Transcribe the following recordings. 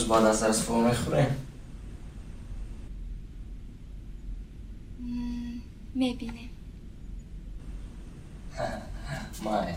بعد از درس فوق میخوریم؟ میبینیم. مایش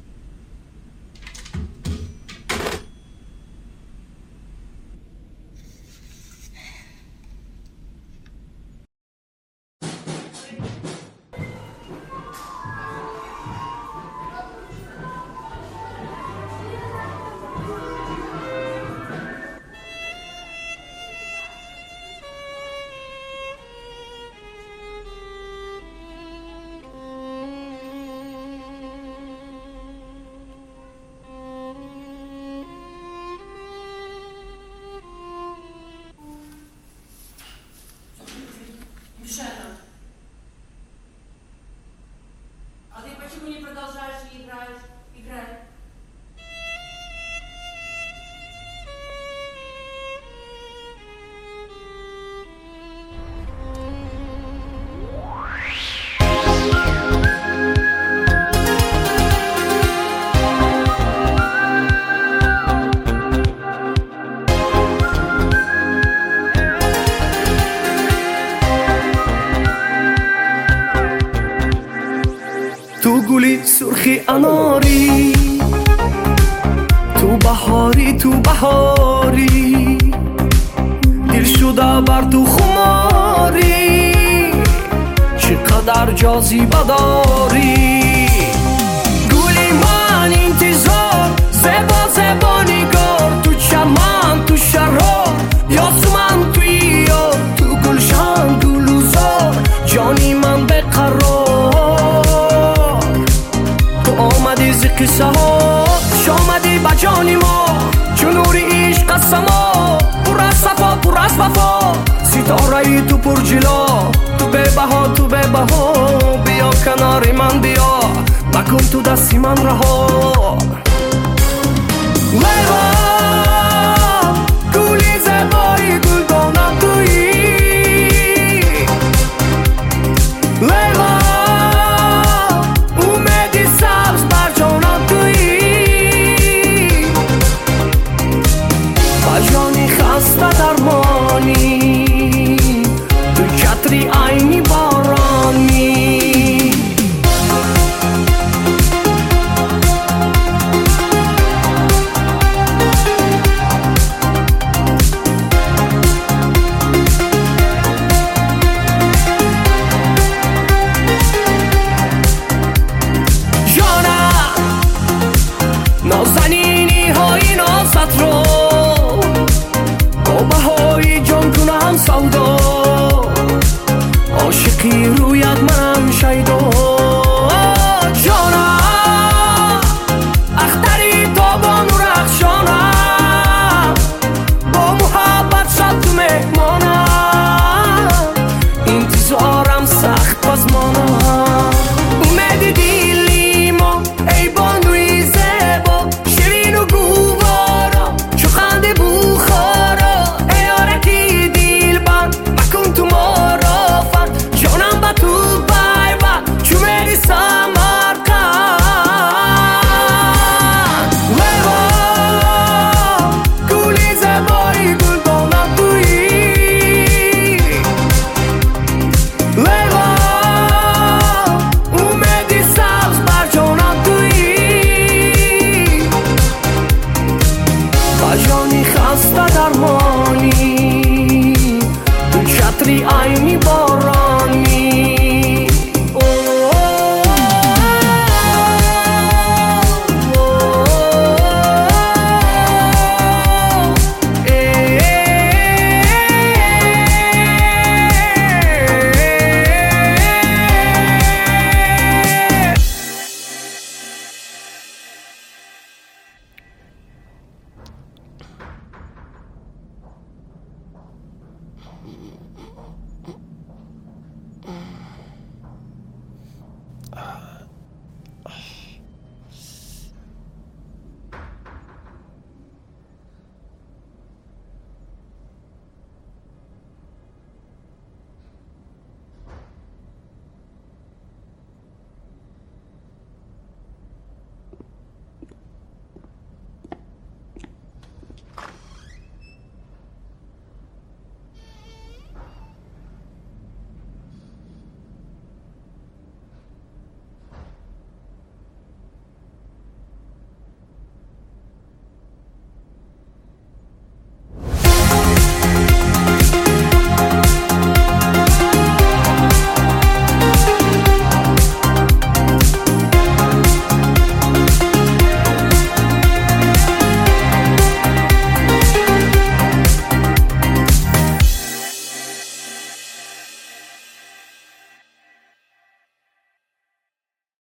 А ты почему не продолжаешь и играешь? Играй. تو گلی سرخی اناری، تو بهاری دل شده بر تو خماری، چقدر جاذبه داری. گلی من انتظار، زبا نگار، تو چمن تو شراب، یاسمن توی یار، تو گلشن گلوزار، جانی من بقرار. تو آمدی ز قصه ها، شامدی با جانی ما، چون نوری عشق از سما، پر از صفا پر از وفا، ستاره ای تو پر جلا، تو به بها بیا کنار من بیا، مکن تو دستی من رها. لیلا گلی زبایی گلدانم تویی، لیلا اومدی سبز بر جانم تویی، با جانی خسته درمانی، تو چتری عینی بارانی. نازنینی های نازت رو با بهای جان کنم سودا،